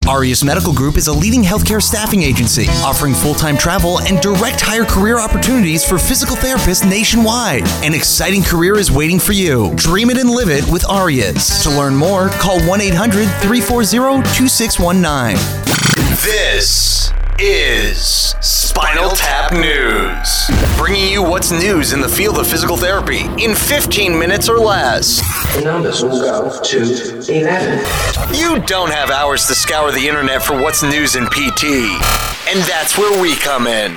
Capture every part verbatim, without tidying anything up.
Aureus Medical Group is a leading healthcare staffing agency offering full-time travel and direct hire career opportunities for physical therapists nationwide. An exciting career is waiting for you. Dream it and live it with Aureus. To learn more, call one eight hundred, three four zero, two six one nine. This is Spinal Tap News, bringing you what's news in the field of physical therapy in fifteen minutes or less. The numbers will go to eleven. You don't have hours to scour the internet for what's news in P T, and that's where we come in.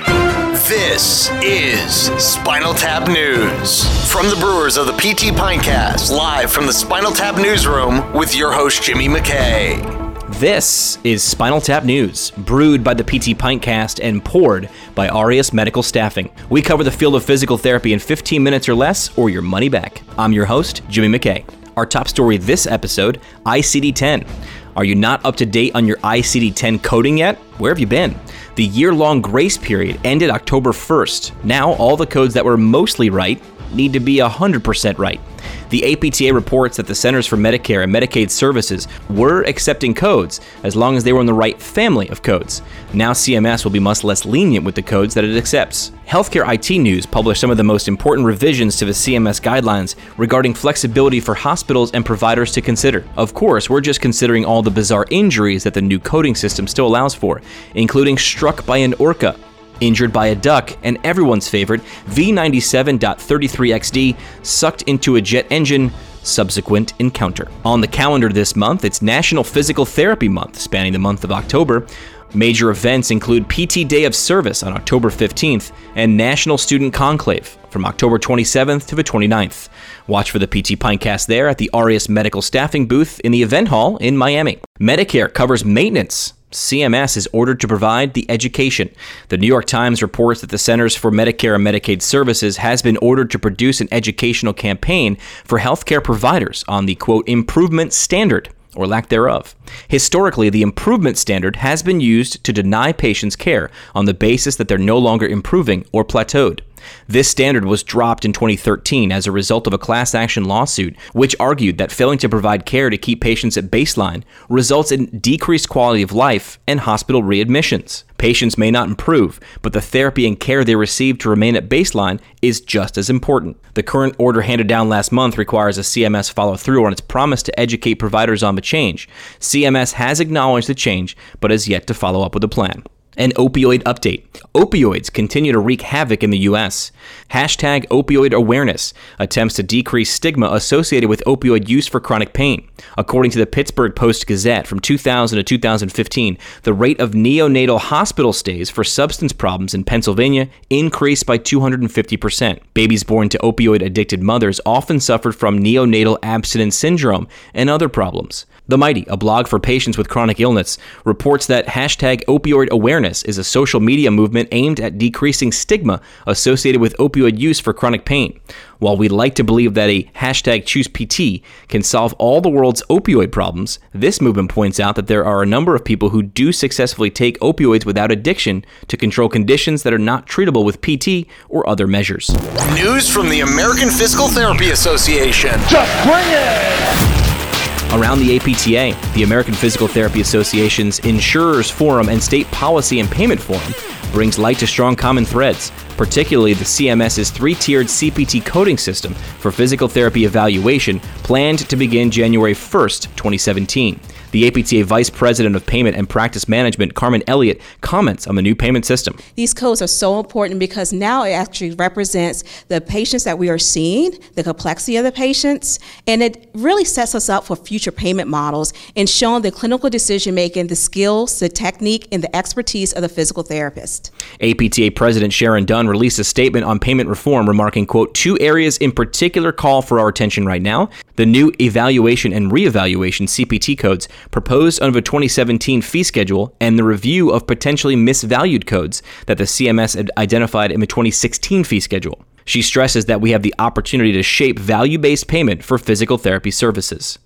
This is Spinal Tap News from the brewers of the P T Pinecast, live from the Spinal Tap Newsroom with your host Jimmy McKay. This is Spinal Tap News, brewed by the P T Pinecast and poured by Aureus Medical Staffing. We cover the field of physical therapy in fifteen minutes or less, or your money back. I'm your host, Jimmy McKay. Our top story this episode, I C D ten. Are you not up to date on your I C D ten coding yet? Where have you been? The year-long grace period ended October first. Now, all the codes that were mostly right need to be one hundred percent right. The A P T A reports that the Centers for Medicare and Medicaid Services were accepting codes as long as they were in the right family of codes. Now C M S will be much less lenient with the codes that it accepts. Healthcare I T News published some of the most important revisions to the C M S guidelines regarding flexibility for hospitals and providers to consider. Of course, we're just considering all the bizarre injuries that the new coding system still allows for, including struck by an orca, injured by a duck, and everyone's favorite, V ninety-seven point thirty-three X D, sucked into a jet engine, subsequent encounter. On the calendar this month, it's National Physical Therapy Month, spanning the month of October. Major events include P T Day of Service on October fifteenth and National Student Conclave from October twenty-seventh to the twenty-ninth. Watch for the P T Pinecast there at the Aureus Medical Staffing booth in the event hall in Miami. Medicare covers maintenance. C M S is ordered to provide the education. The New York Times reports that the Centers for Medicare and Medicaid Services has been ordered to produce an educational campaign for healthcare providers on the, quote, improvement standard, or lack thereof. Historically, the improvement standard has been used to deny patients care on the basis that they're no longer improving or plateaued. This standard was dropped in twenty thirteen as a result of a class action lawsuit, which argued that failing to provide care to keep patients at baseline results in decreased quality of life and hospital readmissions. Patients may not improve, but the therapy and care they receive to remain at baseline is just as important. The current order handed down last month requires a C M S follow through on its promise to educate providers on the change. C M S has acknowledged the change, but has yet to follow up with a plan. An opioid update. Opioids continue to wreak havoc in the U S. Hashtag opioid awareness attempts to decrease stigma associated with opioid use for chronic pain. According to the Pittsburgh Post-Gazette, from two thousand to two thousand fifteen, the rate of neonatal hospital stays for substance problems in Pennsylvania increased by two hundred fifty percent. Babies born to opioid-addicted mothers often suffered from neonatal abstinence syndrome and other problems. The Mighty, a blog for patients with chronic illness, reports that hashtag opioid awareness is a social media movement aimed at decreasing stigma associated with opioid use for chronic pain. While we'd like to believe that a hashtag choose P T can solve all the world's opioid problems, this movement points out that there are a number of people who do successfully take opioids without addiction to control conditions that are not treatable with P T or other measures. News from the American Physical Therapy Association. Just bring it! Around the A P T A, the American Physical Therapy Association's Insurers Forum and State Policy and Payment Forum brings light to strong common threads, particularly the C M S's three-tiered C P T coding system for physical therapy evaluation planned to begin January first, twenty seventeen. The A P T A Vice President of Payment and Practice Management, Carmen Elliott, comments on the new payment system. These codes are so important because now it actually represents the patients that we are seeing, the complexity of the patients, and it really sets us up for future payment models and showing the clinical decision-making, the skills, the technique, and the expertise of the physical therapist. A P T A President Sharon Dunn released a statement on payment reform remarking, quote, two areas in particular call for our attention right now: the new evaluation and reevaluation C P T codes proposed under the twenty seventeen fee schedule and the review of potentially misvalued codes that the C M S had identified in the twenty sixteen fee schedule. She stresses that we have the opportunity to shape value-based payment for physical therapy services.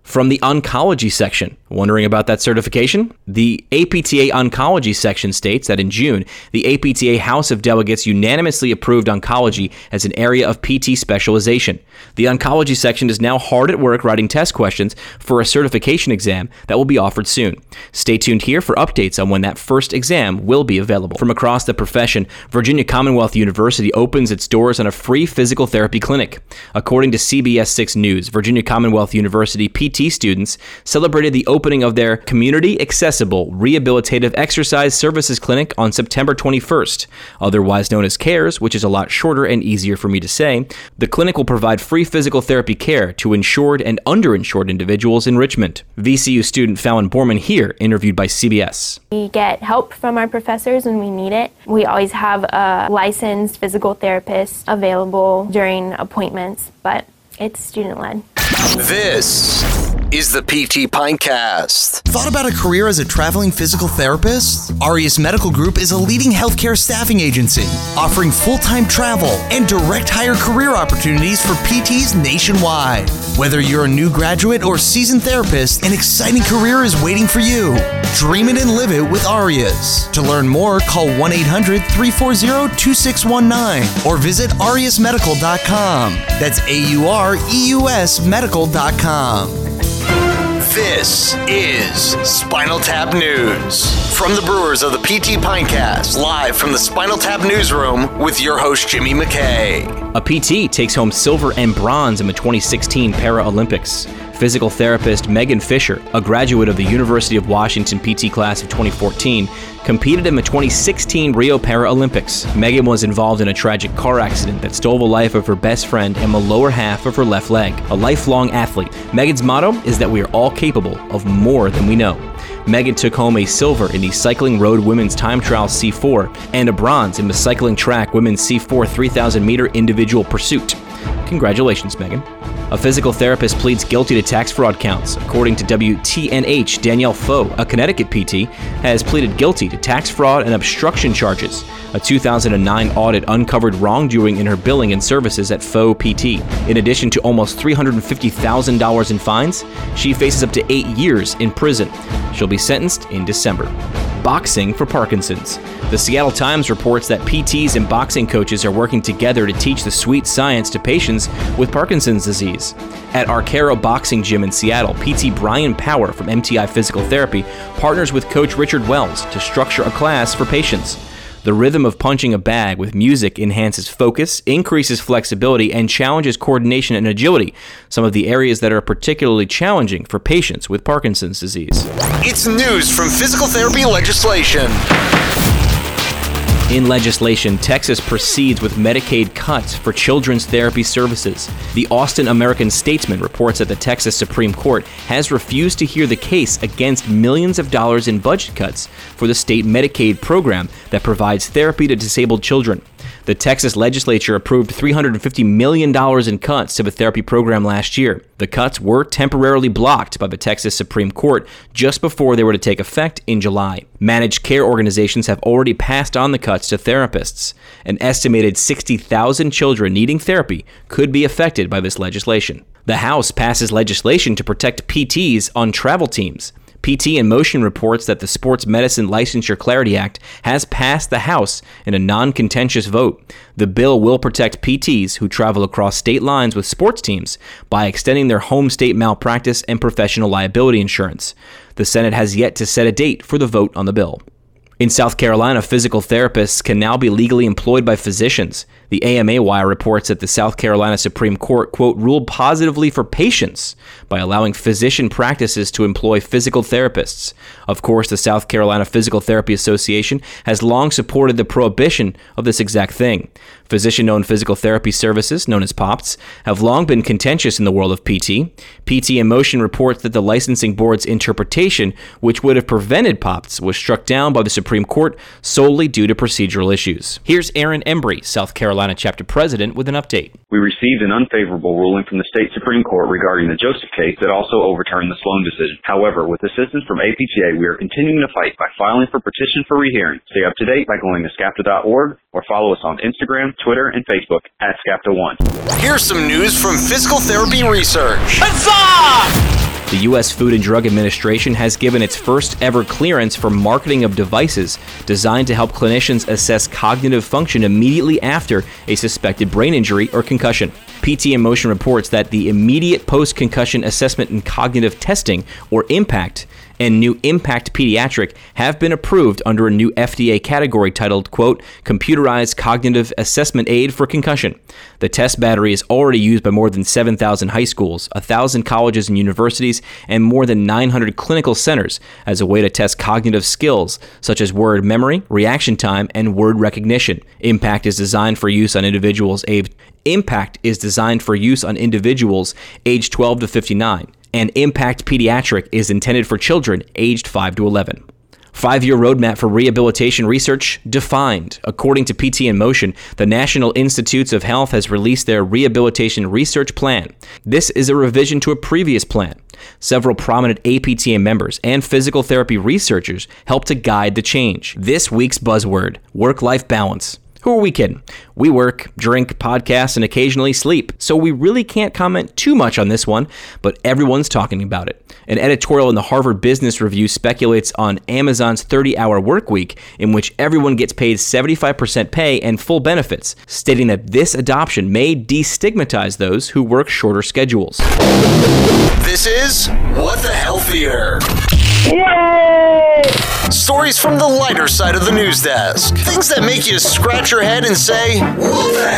From the oncology section, wondering about that certification? The A P T A oncology section states that in June, the A P T A House of Delegates unanimously approved oncology as an area of P T specialization. The oncology section is now hard at work writing test questions for a certification exam that will be offered soon. Stay tuned here for updates on when that first exam will be available. From across the profession, Virginia Commonwealth University opens its doors on a free physical therapy clinic. According to C B S six News, Virginia Commonwealth University P T students celebrated the opening of their community-accessible rehabilitative exercise services clinic on September twenty-first. Otherwise known as CARES, which is a lot shorter and easier for me to say, the clinic will provide free physical therapy care to insured and underinsured individuals in Richmond. V C U student Fallon Borman here, interviewed by C B S. We get help from our professors when we need it. We always have a licensed physical therapist available during appointments, but it's student-led. This is the P T Pintcast. Thought about a career as a traveling physical therapist? Aureus Medical Group is a leading healthcare staffing agency offering full-time travel and direct hire career opportunities for P Ts nationwide. Whether you're a new graduate or seasoned therapist, an exciting career is waiting for you. Dream it and live it with Aureus. To learn more, call one eight hundred, three four zero, two six one nine or visit aureus medical dot com. That's A U R E U S medical dot com. This is Spinal Tap News. From the brewers of the P T Pintcast, live from the Spinal Tap Newsroom with your host, Jimmy McKay. A P T takes home silver and bronze in the twenty sixteen Paralympics. Physical therapist Megan Fisher, a graduate of the University of Washington P T class of twenty fourteen, competed in the twenty sixteen Rio Paralympics. Megan was involved in a tragic car accident that stole the life of her best friend and the lower half of her left leg. A lifelong athlete, Megan's motto is that we are all capable of more than we know. Megan took home a silver in the Cycling Road Women's Time Trial C four and a bronze in the Cycling Track Women's C four three thousand meter individual pursuit. Congratulations, Megan. A physical therapist pleads guilty to tax fraud counts. According to W T N H, Danielle Foe, a Connecticut P T, has pleaded guilty to tax fraud and obstruction charges. A two thousand nine audit uncovered wrongdoing in her billing and services at Foe P T. In addition to almost three hundred fifty thousand dollars in fines, she faces up to eight years in prison. She'll be sentenced in December. Boxing for Parkinson's. The Seattle Times reports that P Ts and boxing coaches are working together to teach the sweet science to patients with Parkinson's disease. At Arcaro Boxing Gym in Seattle, P T Brian Power from M T I Physical Therapy partners with Coach Richard Wells to structure a class for patients. The rhythm of punching a bag with music enhances focus, increases flexibility, and challenges coordination and agility, some of the areas that are particularly challenging for patients with Parkinson's disease. It's news from physical therapy legislation. In legislation, Texas proceeds with Medicaid cuts for children's therapy services. The Austin American-Statesman reports that the Texas Supreme Court has refused to hear the case against millions of dollars in budget cuts for the state Medicaid program that provides therapy to disabled children. The Texas legislature approved three hundred fifty million dollars in cuts to the therapy program last year. The cuts were temporarily blocked by the Texas Supreme Court just before they were to take effect in July. Managed care organizations have already passed on the cuts to therapists. An estimated sixty thousand children needing therapy could be affected by this legislation. The House passes legislation to protect P Ts on travel teams. P T in Motion reports that the Sports Medicine Licensure Clarity Act has passed the House in a non-contentious vote. The bill will protect P Ts who travel across state lines with sports teams by extending their home state malpractice and professional liability insurance. The Senate has yet to set a date for the vote on the bill. In South Carolina, physical therapists can now be legally employed by physicians. The A M A Wire reports that the South Carolina Supreme Court, quote, ruled positively for patients by allowing physician practices to employ physical therapists. Of course, the South Carolina Physical Therapy Association has long supported the prohibition of this exact thing. Physician-owned physical therapy services, known as P O P S, have long been contentious in the world of P T. P T in Motion reports that the licensing board's interpretation, which would have prevented P O P S, was struck down by the Supreme Court solely due to procedural issues. Here's Aaron Embry, South Carolina Carolina chapter president with an update. We received an unfavorable ruling from the state Supreme Court regarding the Joseph case that also overturned the Sloan decision. However, with assistance from A P T A, we are continuing to fight by filing for petition for rehearing. Stay up to date by going to scapta dot org or follow us on Instagram, Twitter, and Facebook at scapta one. Here's some news from physical therapy research. The U S Food and Drug Administration has given its first ever clearance for marketing of devices designed to help clinicians assess cognitive function immediately after a suspected brain injury or concussion. P T in Motion reports that the immediate post-concussion assessment and cognitive testing, or IMPACT, and new IMPACT Pediatric have been approved under a new F D A category titled, quote, Computerized Cognitive Assessment Aid for Concussion. The test battery is already used by more than seven thousand high schools, one thousand colleges and universities, and more than nine hundred clinical centers as a way to test cognitive skills such as word memory, reaction time, and word recognition. IMPACT is designed for use on individuals aged IMPACT is designed for use on individuals aged twelve to fifty-nine. And IMPACT Pediatric is intended for children aged five to eleven. Five-year roadmap for rehabilitation research defined. According to P T in Motion, the National Institutes of Health has released their rehabilitation research plan. This is a revision to a previous plan. Several prominent A P T A members and physical therapy researchers help to guide the change. This week's buzzword, work-life balance. Who are we kidding? We work, drink, podcast, and occasionally sleep, so we really can't comment too much on this one, but everyone's talking about it. An editorial in the Harvard Business Review speculates on Amazon's thirty-hour work week, in which everyone gets paid seventy-five percent pay and full benefits, stating that this adoption may destigmatize those who work shorter schedules. This is What the Hell Theater. Yay! Stories from the lighter side of the news desk. Things that make you scratch your head and say, what the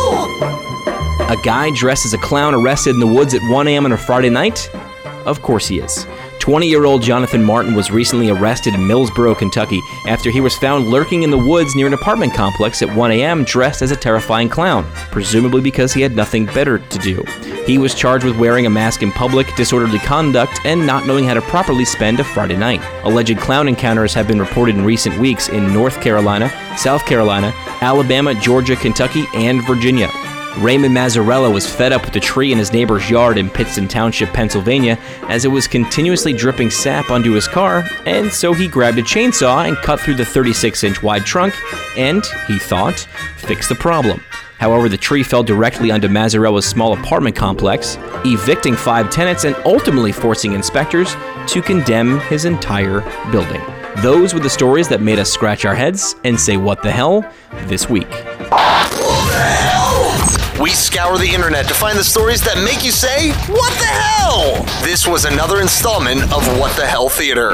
hell? A guy dressed as a clown arrested in the woods at one a.m. on a Friday night? Of course he is. twenty-year-old Jonathan Martin was recently arrested in Millsboro, Kentucky, after he was found lurking in the woods near an apartment complex at one a.m. dressed as a terrifying clown, presumably because he had nothing better to do. He was charged with wearing a mask in public, disorderly conduct, and not knowing how to properly spend a Friday night. Alleged clown encounters have been reported in recent weeks in North Carolina, South Carolina, Alabama, Georgia, Kentucky, and Virginia. Raymond Mazzarella was fed up with the tree in his neighbor's yard in Pittston Township, Pennsylvania, as it was continuously dripping sap onto his car, and so he grabbed a chainsaw and cut through the thirty-six inch wide trunk and, he thought, fixed the problem. However, the tree fell directly onto Mazzarella's small apartment complex, evicting five tenants and ultimately forcing inspectors to condemn his entire building. Those were the stories that made us scratch our heads and say what the hell this week. What the hell? We scour the internet to find the stories that make you say, what the hell? This was another installment of What the Hell Theater.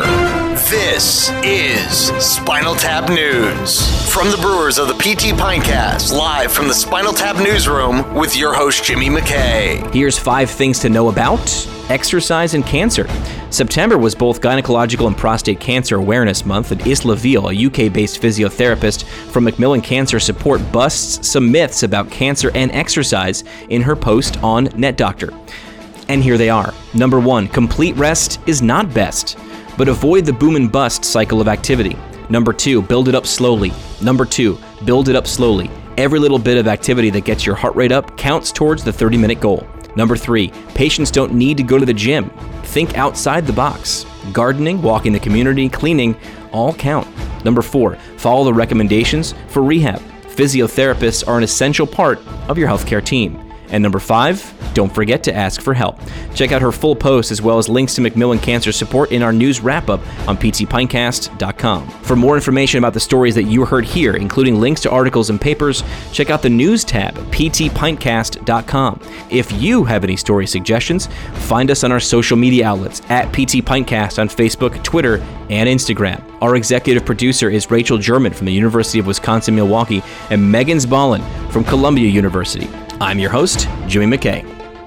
This is Spinal Tap News. From the brewers of the P T Pinecast, live from the Spinal Tap Newsroom with your host, Jimmy McKay. Here's five things to know about exercise and cancer. September was both Gynecological and Prostate Cancer Awareness Month, and Isla Veal, a U K-based physiotherapist from Macmillan Cancer Support, busts some myths about cancer and exercise in her post on NetDoctor. And here they are. Number one, complete rest is not best, but avoid the boom and bust cycle of activity. Number two, build it up slowly. Number two, build it up slowly. Every little bit of activity that gets your heart rate up counts towards the thirty-minute goal. Number three, patients don't need to go to the gym. Think outside the box. Gardening, walking the community, cleaning, all count. Number four, follow the recommendations for rehab. Physiotherapists are an essential part of your healthcare team. And number five, don't forget to ask for help. Check out her full post as well as links to Macmillan Cancer Support in our news wrap-up on p t pinecast dot com. For more information about the stories that you heard here, including links to articles and papers, check out the news tab at p t pinecast dot com. If you have any story suggestions, find us on our social media outlets at P T Pinecast on Facebook, Twitter, and Instagram. Our executive producer is Rachel German from the University of Wisconsin-Milwaukee and Megan Zbalin from Columbia University. I'm your host, Jimmy McKay.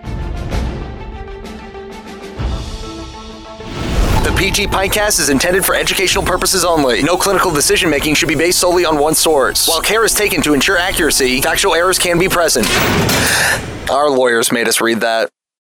The P T Pinecast is intended for educational purposes only. No clinical decision-making should be based solely on one source. While care is taken to ensure accuracy, factual errors can be present. Our lawyers made us read that.